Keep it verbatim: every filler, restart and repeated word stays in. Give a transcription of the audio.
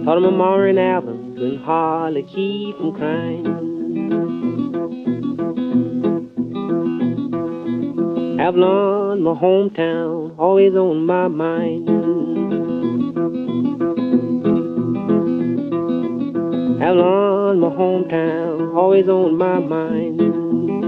Thought of my mama and Alvin, couldn't hardly keep from crying. Avalon, my hometown, always on my mind. Avalon, my hometown, always on my mind.